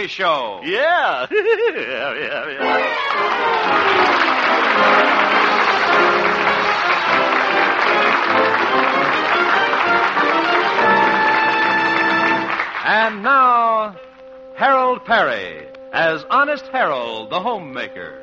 Perry Show. Yeah. And now, Harold Perry as Honest Harold, the homemaker.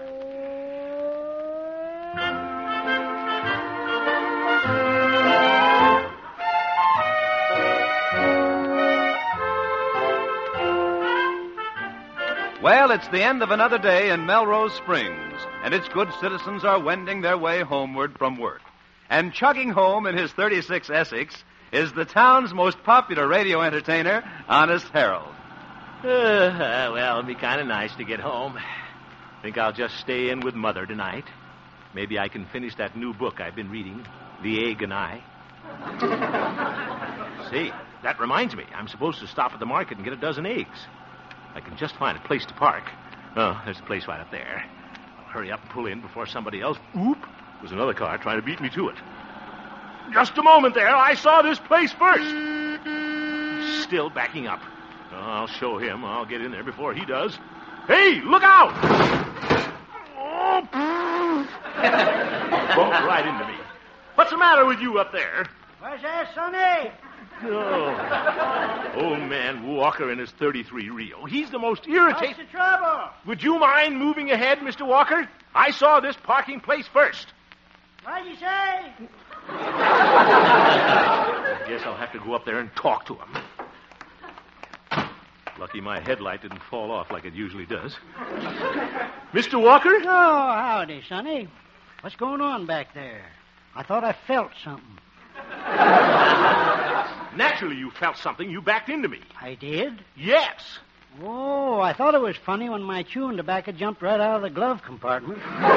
Well, it's the end of another day in Melrose Springs, and its good citizens are wending their way homeward from work. And chugging home in his 36 Essex is the town's most popular radio entertainer, Honest Harold. Well, it'd be kind of nice to get home. Think I'll just stay in with Mother tonight. Maybe I can finish that new book I've been reading, The Egg and I. Say, that reminds me. I'm supposed to stop at the market and get a dozen eggs. I can just find a place to park. Oh, there's a place right up there. I'll hurry up and pull in before somebody else... Oop! There's another car trying to beat me to it. Just a moment there. I saw this place first. He's still backing up. Oh, I'll show him. I'll get in there before he does. Hey, look out! Oh, bumped right into me. What's the matter with you up there? What's that, Sonny? Oh. Old man Walker and his 33 Rio. He's the most irritating... What's the trouble? Would you mind moving ahead, Mr. Walker? I saw this parking place first. What'd you say? I guess I'll have to go up there and talk to him. Lucky my headlight didn't fall off like it usually does. Mr. Walker? Oh, howdy, Sonny. What's going on back there? I thought I felt something. Naturally, you felt something. You backed into me. I did? Yes. Oh, I thought it was funny when my chewing tobacco jumped right out of the glove compartment.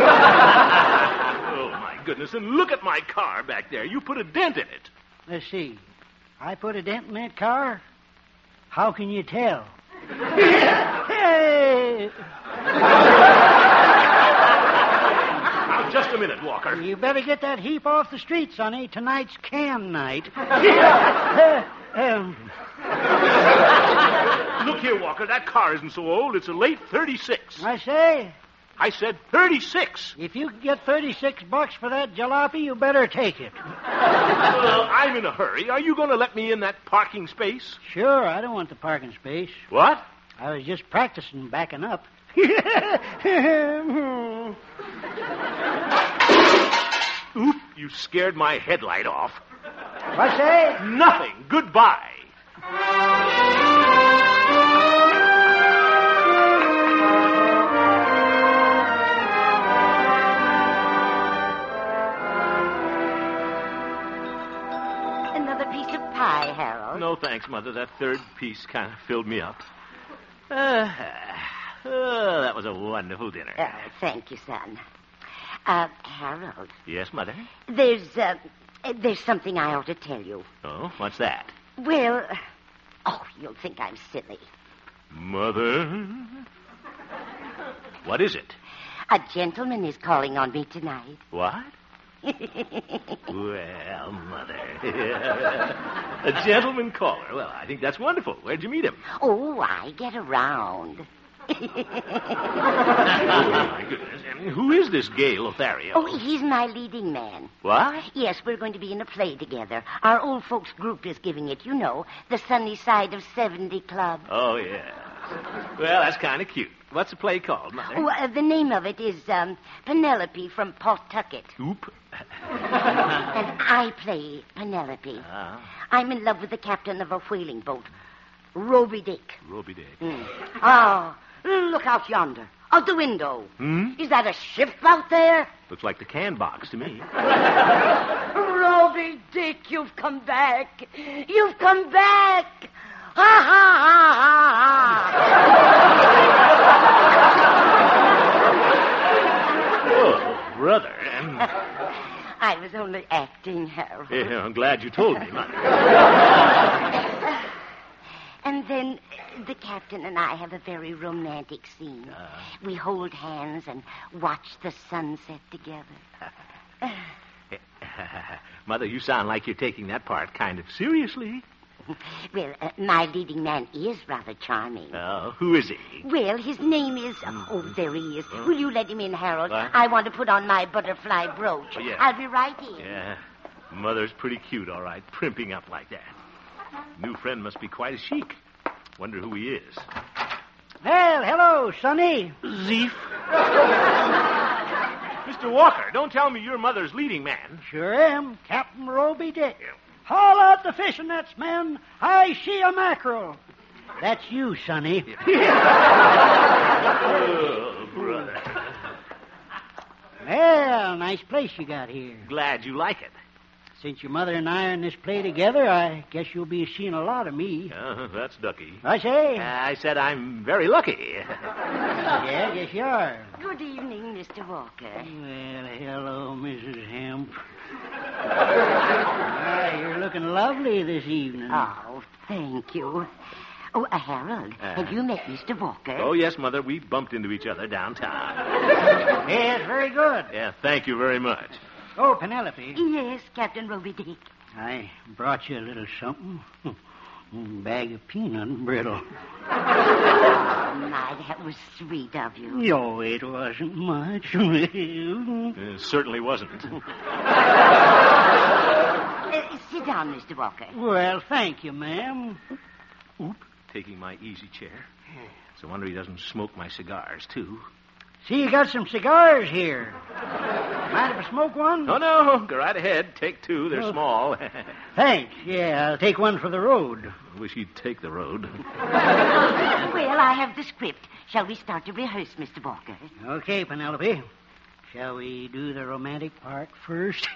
Oh, my goodness. And look at my car back there. You put a dent in it. Let's see. I put a dent in that car? How can you tell? Hey! Now, just a minute, Walker. You better get that heap off the street, Sonny. Tonight's can night. Look here, Walker. That car isn't so old. It's a late 36. I say, I said 36. if you can get $36 for that jalopy, you better take it. Well, I'm in a hurry. Are you going to let me in that parking space? Sure, I don't want the parking space. What? I was just practicing backing up. Oop, you scared my headlight off. What's that? Nothing. Goodbye. Another piece of pie, Harold. No, thanks, Mother. That third piece kind of filled me up. That was a wonderful dinner. Thank you, son. Harold, Yes, Mother? there's something I ought to tell you. Oh, what's that? Well, you'll think I'm silly. Mother? What is it? A gentleman is calling on me tonight. What? Well, Mother. A gentleman caller. Well, I think that's wonderful. Where'd you meet him? Oh, I get around. Oh, my goodness. And who is this gay Lothario? Oh, he's my leading man. What? Yes, we're going to be in a play together. Our old folks group is giving it, you know, the Sunny Side of 70 Club. Oh, yeah. Well, that's kind of cute. What's the play called, Mother? Oh, the name of it is Penelope from Pawtucket. Oop. And I play Penelope. Ah, I'm in love with the captain of a whaling boat, Roby Dick. Roby Dick. Oh, look out yonder. Out the window. Is that a ship out there? Looks like the can box to me. Roby Dick, you've come back. You've come back. Ha, ha, ha, ha, Oh, brother. ha. I was only acting, Harold. Yeah, I'm glad you told me, Mother. And then the captain and I have a very romantic scene. We hold hands and watch the sunset together. Mother, you sound like you're taking that part kind of seriously. Well, my leading man is rather charming. Oh, who is he? Well, his name is... Oh, there he is. Will you let him in, Harold? What? I want to put on my butterfly brooch. Oh, yeah. I'll be right in. Yeah, Mother's pretty cute, all right, primping up like that. New friend must be quite a chic. Wonder who he is. Well, hello, Sonny. Zeef. Mr. Walker, don't tell me you're Mother's leading man. Sure am, Captain Roby Dick. Haul out the fishing nets, men. I see a mackerel. That's you, Sonny. Oh, brother. Well, nice place you got here. Glad you like it. Since your mother and I are in this play together, I guess you'll be seeing a lot of me. That's ducky. I say? I said I'm very lucky. Yeah, I guess you are. Good evening, Mr. Walker. Well, hello, Mrs. Hemp. Ah, you're looking lovely this evening. Oh, thank you. Oh, Harold, have you met Mr. Walker? Oh, yes, Mother. We bumped into each other downtown. Yes, very good. Yeah, thank you very much. Oh, Penelope. Yes, Captain Roby Dick. I brought you a little something. Bag of peanut brittle. Oh, my, that was sweet of you. No, it wasn't much. It certainly wasn't. Sit down, Mr. Walker. Well, thank you, ma'am. Oop, taking my easy chair. It's a wonder he doesn't smoke my cigars, too. See, you got some cigars here. Mind if I smoke one? Oh, no. Go right ahead. Take two. They're small. Thanks. Yeah, I'll take one for the road. Wish he'd take the road. Well, I have the script. Shall we start to rehearse, Mr. Walker? Okay, Penelope. Shall we do the romantic part first?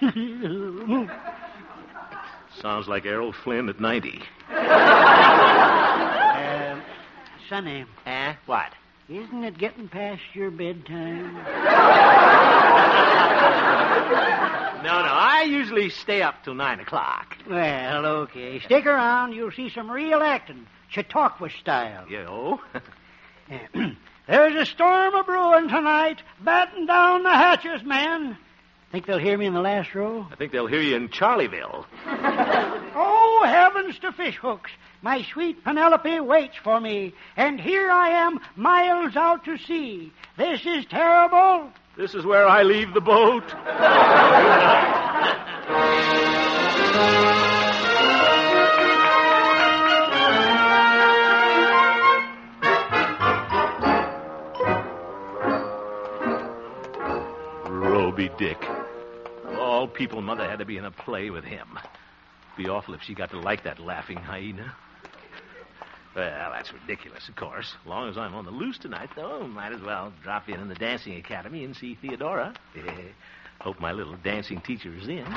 Sounds like Errol Flynn at 90. Sonny, What? isn't it getting past your bedtime? No, I usually stay up till 9 o'clock. Well, okay. Stick around. You'll see some real acting. Chautauqua style. Yo. There's a storm a-brewing tonight. Batten down the hatches, men. Think they'll hear me in the last row? I think they'll hear you in Charlieville. Oh, heavens to fish hooks. My sweet Penelope waits for me. And here I am, miles out to sea. This is terrible. This is where I leave the boat. Roby Dick. All people, Mother had to be in a play with him. Be awful if she got to like that laughing hyena. Well, that's ridiculous, of course. As long as I'm on the loose tonight, though, might as well drop in the dancing academy and see Theodora. Hope my little dancing teacher is in.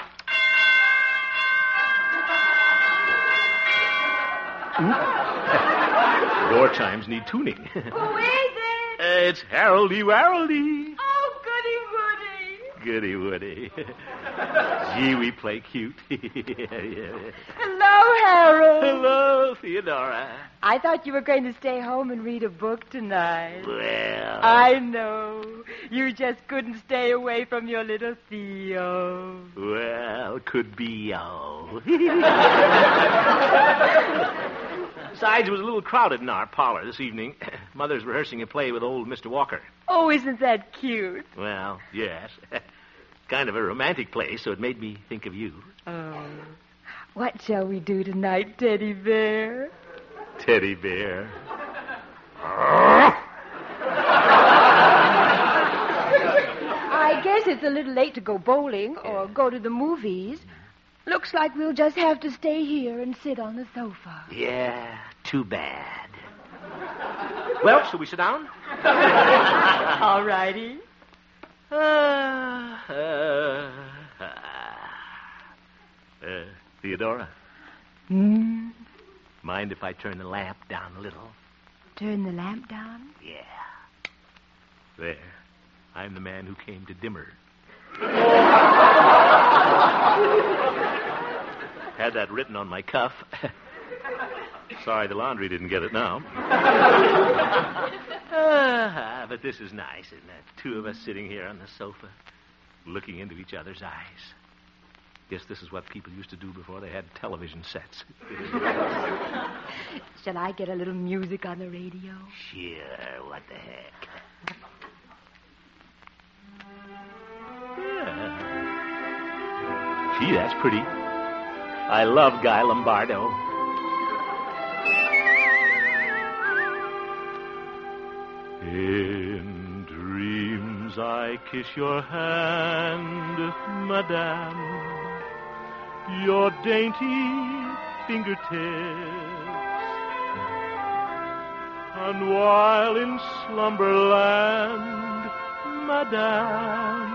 Door chimes need tuning. Who is it? It's Haroldy Waroldy. Oh, goody woody. Goody Woody. Gee, we play cute. Hello, Harold. Hello, Theodora. I thought you were going to stay home and read a book tonight. Well. I know. You just couldn't stay away from your little Theo. Well, could be, Besides, it was a little crowded in our parlor this evening. Mother's rehearsing a play with old Mr. Walker. Oh, isn't that cute? Well, yes. Kind of a romantic play, so it made me think of you. Oh. What shall we do tonight, Teddy Bear? Teddy Bear. I guess it's a little late to go bowling or go to the movies. Looks like we'll just have to stay here and sit on the sofa. Yeah, too bad. Well, shall we sit down? All righty. Theodora, Hmm? mind if I turn the lamp down a little? Turn the lamp down? Yeah. There. I'm the man who came to dimmer. Had that written on my cuff. Sorry the laundry didn't get it now. But this is nice, isn't it? Two of us sitting here on the sofa, looking into each other's eyes. Guess this is what people used to do before they had television sets. Shall I get a little music on the radio? Sure, what the heck. Yeah. Gee, that's pretty. I love Guy Lombardo. In dreams I kiss your hand, madame, your dainty fingertips, and while in slumberland, madame,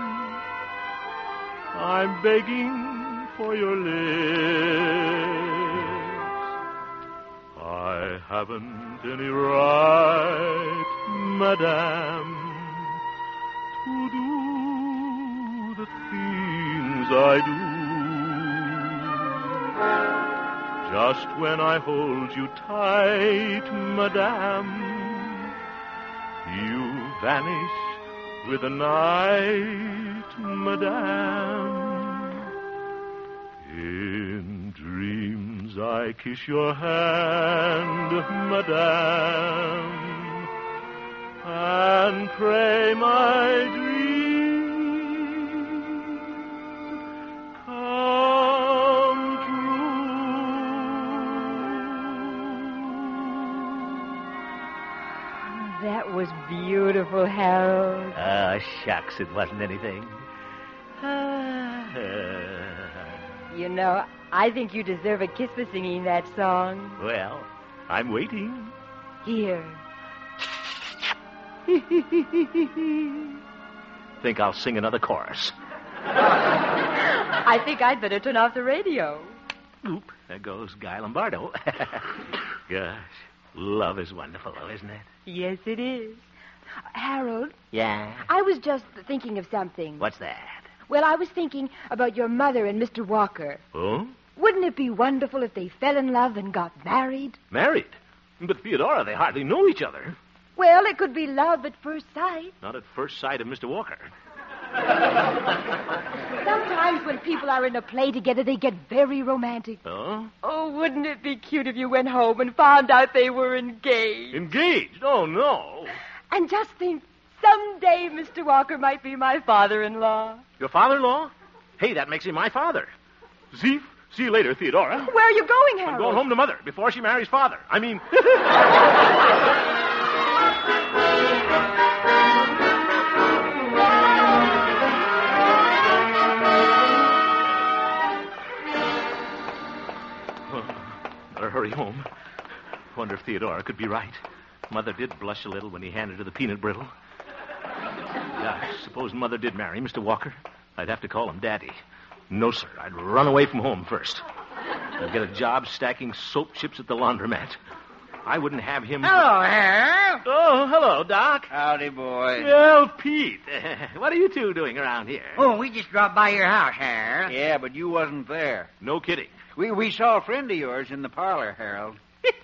I'm begging for your lips. I haven't any right, madame, to do the things I do. Just when I hold you tight, madame, you vanish with the night, madame. In dreams I kiss your hand, madame, and pray my dreams come true. That was beautiful, Harold. Ah, shucks, it wasn't anything. You know, I think you deserve a kiss for singing that song. Well, I'm waiting. Here. Think I'll sing another chorus. I think I'd better turn off the radio. Oop, there goes Guy Lombardo. Gosh, love is wonderful, though, isn't it? Yes, it is. Harold, Yeah? I was just thinking of something. What's that? Well, I was thinking about your mother and Mr. Walker. Oh? Wouldn't it be wonderful if they fell in love and got married? Married? But, Theodora, they hardly know each other. Well, it could be love at first sight. Not at first sight of Mr. Walker. Sometimes when people are in a play together, they get very romantic. Oh? Oh, wouldn't it be cute if you went home and found out they were engaged? Engaged? Oh, no. And just think, someday Mr. Walker might be my father-in-law. Your father-in-law? Hey, that makes him my father. See you later, Theodora. Where are you going, Harold? I'm going home to Mother before she marries Father. I mean... Better hurry home. Wonder if Theodora could be right. Mother did blush a little when he handed her the peanut brittle. Gosh, suppose Mother did marry Mr. Walker. I'd have to call him Daddy. No, sir. I'd run away from home first. I'd get a job stacking soap chips at the laundromat. I wouldn't have him... Hello, Harold. Oh, hello, Doc. Howdy, boy. Well, Pete, what are you two doing around here? Oh, we just dropped by your house, Harold. Yeah, but you wasn't there. No kidding. We saw a friend of yours in the parlor, Harold.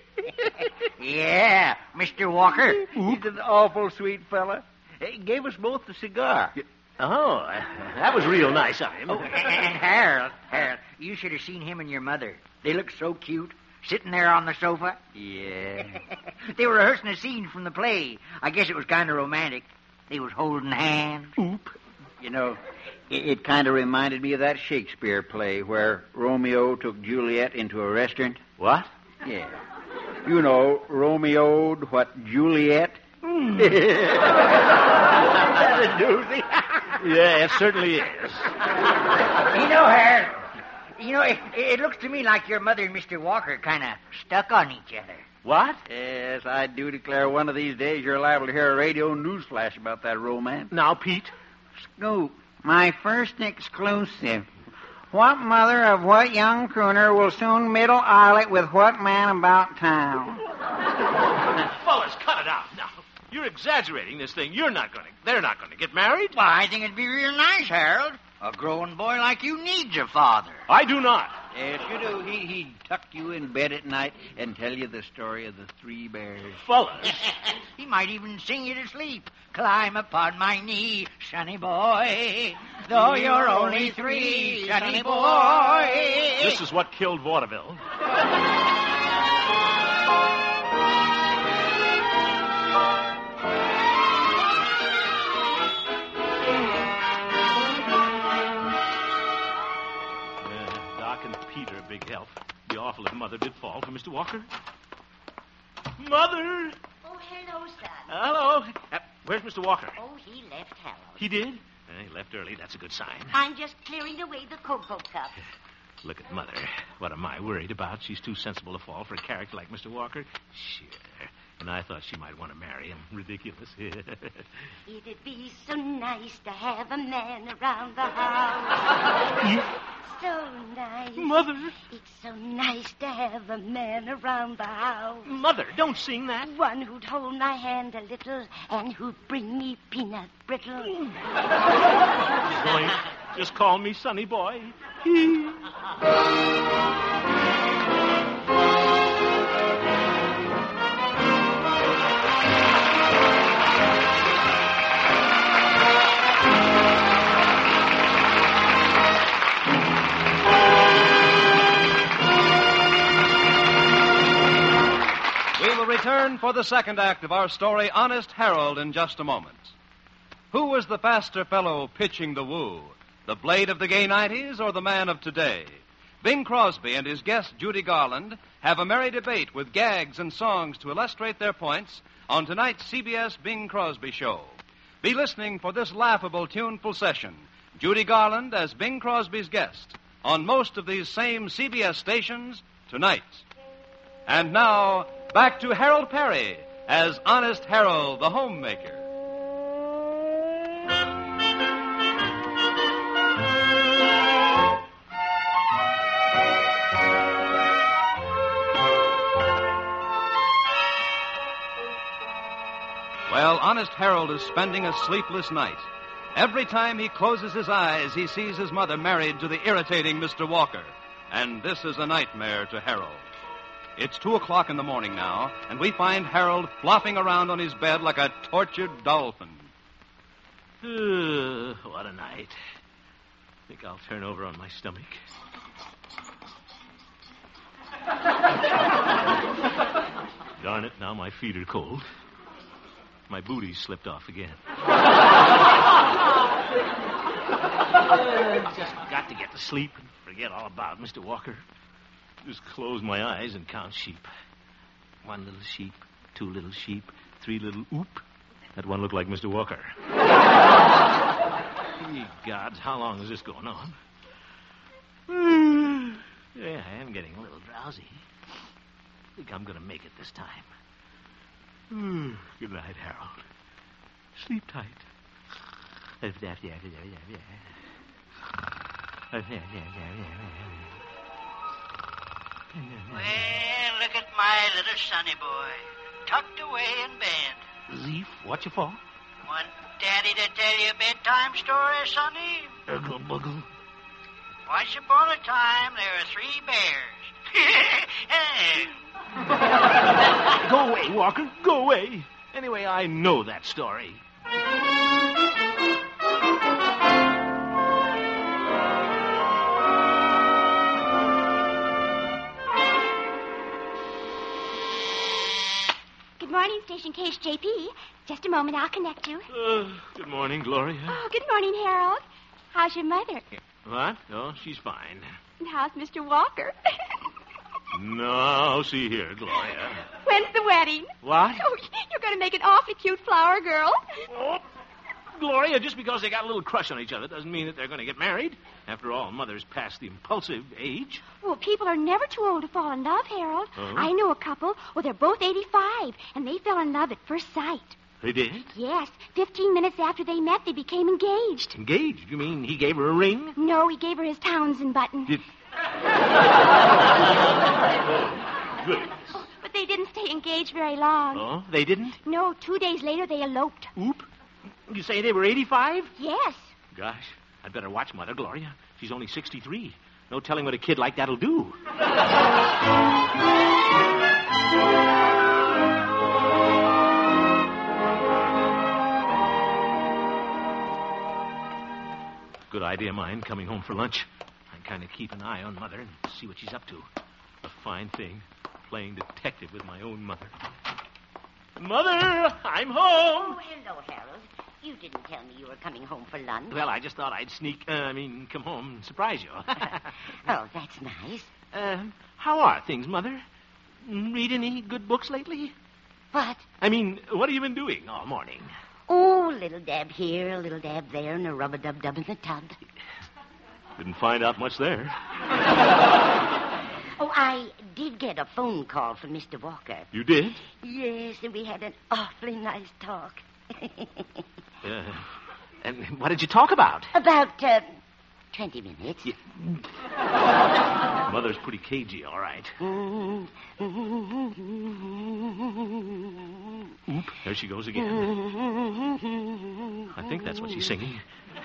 Yeah, Mr. Walker. He's an awful sweet fella. He gave us both a cigar. Oh, that was real nice of him. Oh, and Harold, you should have seen him and your mother. They look so cute, sitting there on the sofa. Yeah. They were rehearsing a scene from the play. I guess it was kind of romantic. They was holding hands. Oop. You know, it kind of reminded me of that Shakespeare play where Romeo took Juliet into a restaurant. What? Yeah. You know, Romeo'd what Juliet? That's a doozy. Yeah, it certainly is. You know, Harold, it looks to me like your mother and Mr. Walker kind of stuck on each other. What? Yes, I do declare one of these days you're liable to hear a radio news flash about that romance. Now, Pete. Scoop, my first exclusive. What mother of what young crooner will soon middle Islet with what man about town? Fellas, cut it out now. You're exaggerating this thing. They're not going to get married. Well, I think it'd be real nice, Harold. A growing boy like you needs a father. I do not. Yes, you do. He'd tuck you in bed at night and tell you the story of the 3 bears. Fellas. He might even sing you to sleep. Climb upon my knee, sonny boy. Though you're only 3, sonny boy. This is what killed vaudeville. Doc and Peter, big help. Be awful if Mother did fall for Mr. Walker. Mother! Oh, hello, son. Hello. Where's Mr. Walker? Oh, he left Harold. He did? He left early. That's a good sign. I'm just clearing away the cocoa cup. Look at Mother. What am I worried about? She's too sensible to fall for a character like Mr. Walker. Sure. And I thought she might want to marry him. Ridiculous. It'd be so nice to have a man around the house. So nice. Mother. It's so nice to have a man around the house. Mother, don't sing that. One who'd hold my hand a little and who'd bring me peanut brittle. Boy, just call me Sonny Boy. We will return for the second act of our story, Honest Harold, in just a moment. Who was the faster fellow pitching the woo? The blade of the gay 90s or the man of today? Bing Crosby and his guest, Judy Garland, have a merry debate with gags and songs to illustrate their points on tonight's CBS Bing Crosby Show. Be listening for this laughable, tuneful session. Judy Garland as Bing Crosby's guest on most of these same CBS stations tonight. And now, back to Harold Perry as Honest Harold, the homemaker. Well, Honest Harold is spending a sleepless night. Every time he closes his eyes, he sees his mother married to the irritating Mr. Walker. And this is a nightmare to Harold. It's 2:00 in the morning now, and we find Harold flopping around on his bed like a tortured dolphin. What a night. Think I'll turn over on my stomach. Darn it, now my feet are cold. My booty's slipped off again. Just got to get to sleep and forget all about Mr. Walker. Just close my eyes and count sheep. 1 little sheep, 2 little sheep, 3 little oop. That one looked like Mr. Walker. Ye gods, how long is this going on? Yeah, I am getting a little drowsy. I think I'm going to make it this time. Good night, Harold. Sleep tight. Well, look at my little sonny boy, tucked away in bed. Zeef, what you for? Want Daddy to tell you a bedtime story, sonny? Urgle buggle. Once upon a time, there were 3 bears. Go away, Walker. Go away. Anyway, I know that story. Good morning, Station KHJP. Just a moment, I'll connect you. Good morning, Gloria. Oh, good morning, Harold. How's your mother? What? Oh, she's fine. And how's Mr. Walker? No, see here, Gloria. When's the wedding? What? Oh, you're going to make an awfully cute flower girl. Oh, Gloria, just because they got a little crush on each other doesn't mean that they're going to get married. After all, Mother's past the impulsive age. Well, people are never too old to fall in love, Harold. Oh? I know a couple. Well, they're both 85, and they fell in love at first sight. They did? Yes. 15 minutes after they met, they became engaged. Engaged? You mean he gave her a ring? No, he gave her his Townsend button. Did... Good. But they didn't stay engaged very long. Oh, they didn't? No, 2 days later, they eloped. Oop. You say they were 85? Yes. Gosh, I'd better watch Mother, Gloria. She's only 63. No telling what a kid like that'll do. Good idea of mine, coming home for lunch. I kind of keep an eye on Mother and see what she's up to. A fine thing, playing detective with my own mother. Mother, I'm home. Oh, hello, Harold. You didn't tell me you were coming home for lunch. Well, I just thought I'd come home and surprise you. Oh, that's nice. How are things, Mother? Read any good books lately? What? What have you been doing all morning? Oh, little dab here, a little dab there, and a rub-a-dub-dub in the tub. Didn't find out much there. Oh, I did get a phone call from Mr. Walker. You did? Yes, and we had an awfully nice talk. And what did you talk about? About 20 minutes. Mother's pretty cagey, all right. Oop, there she goes again. I think that's what she's singing.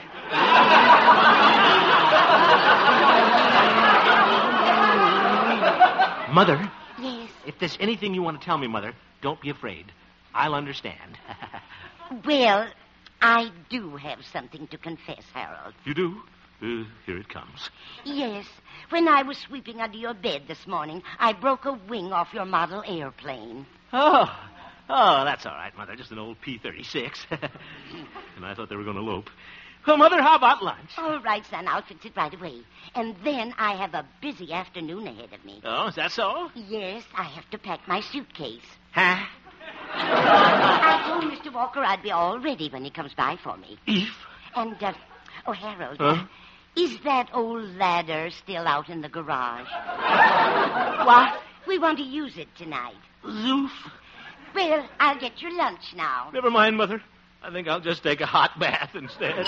Mother? Yes? If there's anything you want to tell me, Mother, don't be afraid. I'll understand. Well, I do have something to confess, Harold. You do? Here it comes. Yes. When I was sweeping under your bed this morning, I broke a wing off your model airplane. Oh, that's all right, Mother. Just an old P-36. And I thought they were going to elope. Well, Mother, how about lunch? All right, son. I'll fix it right away. And then I have a busy afternoon ahead of me. Oh, is that so? Yes, I have to pack my suitcase. Huh? I told Mr. Walker I'd be all ready when he comes by for me. Eve? And, Harold, Huh? Is that old ladder still out in the garage? What? We want to use it tonight. Zoof. Well, I'll get your lunch now. Never mind, Mother. I think I'll just take a hot bath instead.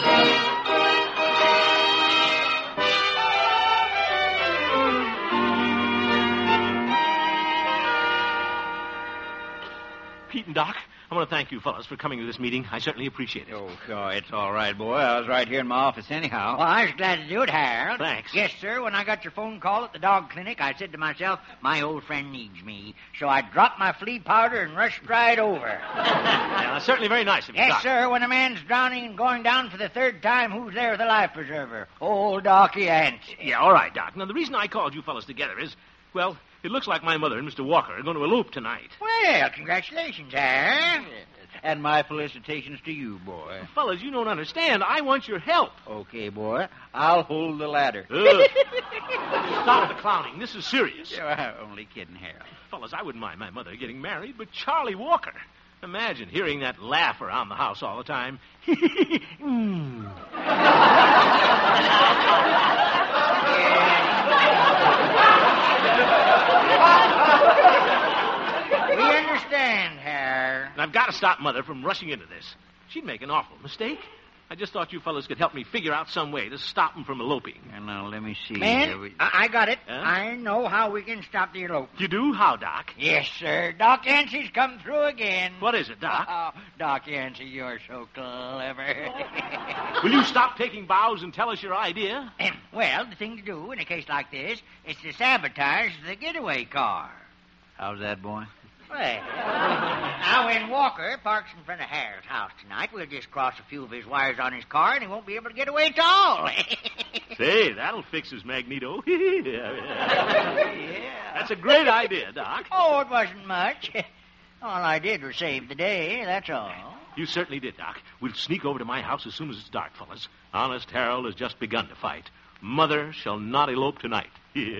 Pete and Doc, I want to thank you fellas for coming to this meeting. I certainly appreciate it. Oh, sure, it's all right, boy. I was right here in my office anyhow. Well, I was glad to do it, Harold. Thanks. Yes, sir. When I got your phone call at the dog clinic, I said to myself, my old friend needs me. So I dropped my flea powder and rushed right over. Yeah, that's certainly very nice of you, Yes, Doc. sir. When a man's drowning and going down for the third time, who's there with a life preserver? Old Docky Yancey. Yeah, all right, Doc. Now, the reason I called you fellas together is, well, it looks like my mother and Mr. Walker are going to elope tonight. Well, congratulations, Harold. And my felicitations to you, boy. Fellas, you don't understand. I want your help. Okay, boy. I'll hold the ladder. Stop the clowning. This is serious. Yeah, only kidding, Harold. Fellas, I wouldn't mind my mother getting married, but Charlie Walker. Imagine hearing that laugh around the house all the time. We understand, Harold. And I've got to stop Mother from rushing into this. She'd make an awful mistake. I just thought you fellas could help me figure out some way to stop them from eloping. And now, let me see. Man, I got it. Huh? I know how we can stop the elopement. You do? How, Doc? Yes, sir. Doc Yancey's come through again. What is it, Doc? Oh, Doc Yancey, you're so clever. Will you stop taking bows and tell us your idea? Well, the thing to do in a case like this is to sabotage the getaway car. How's that, boy? Well, now when Walker parks in front of Harold's house tonight, we'll just cross a few of his wires on his car and he won't be able to get away at all. Say, that'll fix his magneto. That's a great idea, Doc. Oh, it wasn't much. All I did was save the day, that's all. You certainly did, Doc. We'll sneak over to my house as soon as it's dark, fellas. Honest Harold has just begun to fight. Mother shall not elope tonight.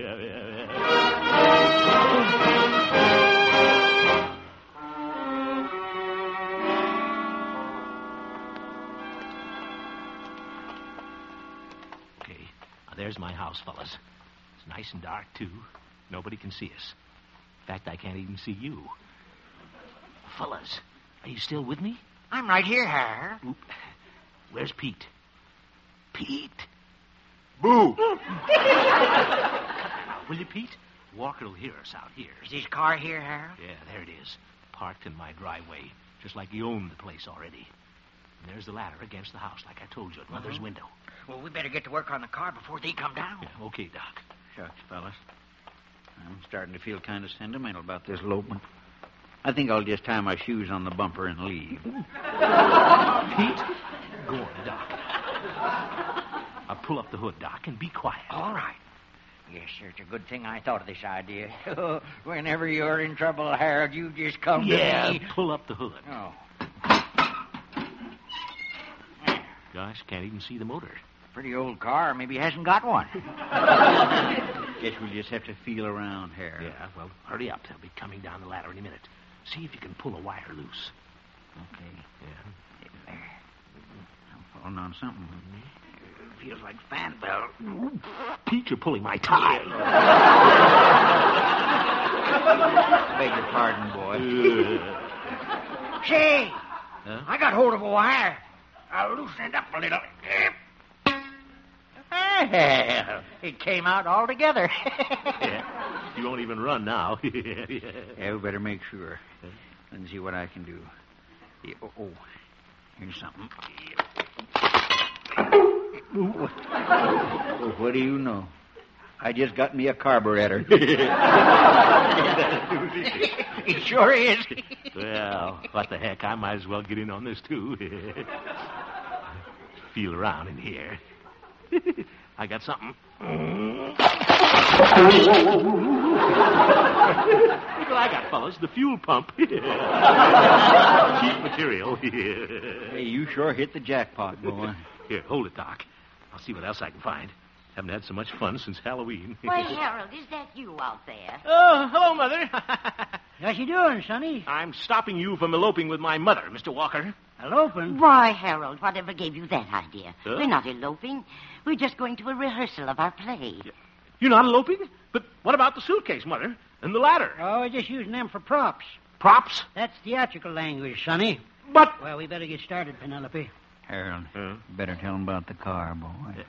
Okay, now there's my house, fellas. It's nice and dark, too. Nobody can see us. In fact, I can't even see you. Fellas, are you still with me? I'm right here, Harold. Oop. Where's Pete? Pete? Boo! Will you, Pete? Walker will hear us out here. Is his car here, Harold? Yeah, there it is. Parked in my driveway. Just like he owned the place already. And there's the ladder against the house, like I told you, at Mother's window. Well, we better get to work on the car before they come down. Yeah, okay, Doc. Shucks, fellas. I'm starting to feel kind of sentimental about this elopement. I think I'll just tie my shoes on the bumper and leave. Pete, go on, Doc. I'll pull up the hood, Doc, and be quiet. All right. Yes, sir, it's a good thing I thought of this idea. Whenever you're in trouble, Harold, you just come to me. Pull up the hood. Oh. Gosh, can't even see the motor. Pretty old car. Maybe he hasn't got one. Guess we'll just have to feel around here. Yeah, well, hurry up. They'll be coming down the ladder any minute. See if you can pull a wire loose. Okay. Yeah. I'm falling on something. Feels like fan belt. Pete, you're pulling my tie. Beg your pardon, boy. Say, Huh? I got hold of a wire. I'll loosen it up a little. Well, it came out altogether. Yeah. You won't even run now. Yeah, we better make sure. And see what I can do. Yeah, here's something. Oh, what do you know? I just got me a carburetor. It sure is. Well, what the heck? I might as well get in on this, too. Feel around in here. I got something. Look what I got, fellas. The fuel pump. Cheap material. Hey, you sure hit the jackpot, boy. Here, hold it, Doc. I'll see what else I can find. Haven't had so much fun since Halloween. Why, Harold, is that you out there? Oh, hello, Mother. What you doing, Sonny? I'm stopping you from eloping with my mother, Mr. Walker. Eloping? Why, Harold, whatever gave you that idea? Huh? We're not eloping. We're just going to a rehearsal of our play. You're not eloping? But what about the suitcase, Mother? And the ladder? Oh, we're just using them for props. Props? That's theatrical language, Sonny. But... Well, we better get started, Penelope. Harold, you better tell him about the car, boy.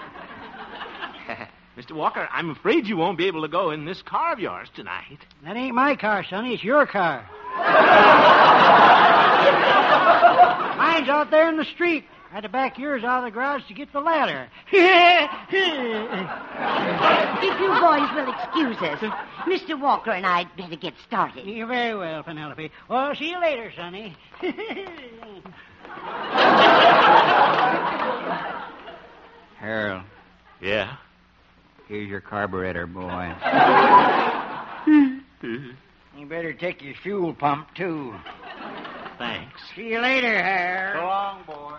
Mr. Walker, I'm afraid you won't be able to go in this car of yours tonight. That ain't my car, Sonny. It's your car. Mine's out there in the street. I had to back yours out of the garage to get the ladder. If you boys will excuse us, Mr. Walker and I'd better get started. You're very well, Penelope. Well, see you later, Sonny. Harold, Yeah? here's your carburetor, boy. You better take your fuel pump, too. Thanks. See you later, Harold. So long, boy.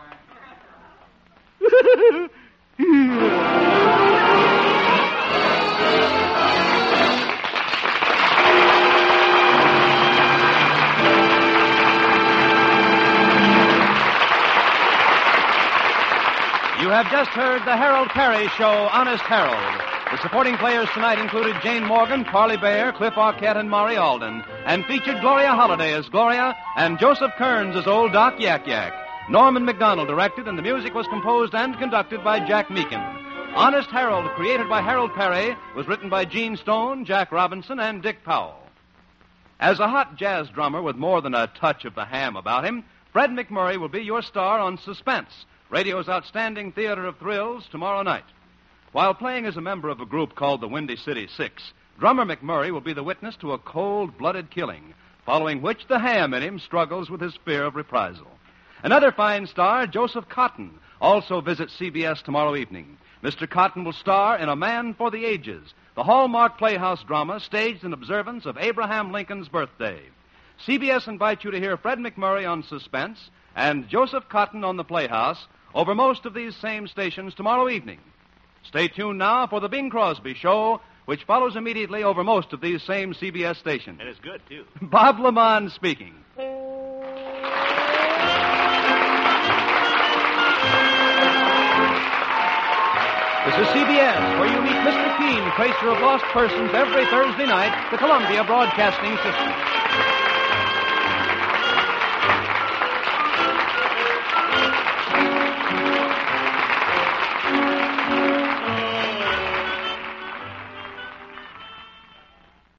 You have just heard the Harold Perry Show, Honest Harold. The supporting players tonight included Jane Morgan, Parley Bear, Cliff Arquette, and Maury Alden, and featured Gloria Holliday as Gloria and Joseph Kearns as Old Doc Yak Yak. Norman McDonald directed, and the music was composed and conducted by Jack Meakin. Honest Harold, created by Harold Perry, was written by Gene Stone, Jack Robinson, and Dick Powell. As a hot jazz drummer with more than a touch of the ham about him, Fred McMurray will be your star on Suspense, radio's outstanding theater of thrills, tomorrow night. While playing as a member of a group called the Windy City Six, drummer McMurray will be the witness to a cold-blooded killing, following which the ham in him struggles with his fear of reprisal. Another fine star, Joseph Cotton, also visits CBS tomorrow evening. Mr. Cotton will star in A Man for the Ages, the Hallmark Playhouse drama staged in observance of Abraham Lincoln's birthday. CBS invites you to hear Fred McMurray on Suspense and Joseph Cotton on the Playhouse over most of these same stations tomorrow evening. Stay tuned now for the Bing Crosby Show, which follows immediately over most of these same CBS stations. And it's good, too. Bob Lamont speaking. This is CBS, where you meet Mr. Keene, tracer of lost persons, every Thursday night, the Columbia Broadcasting System.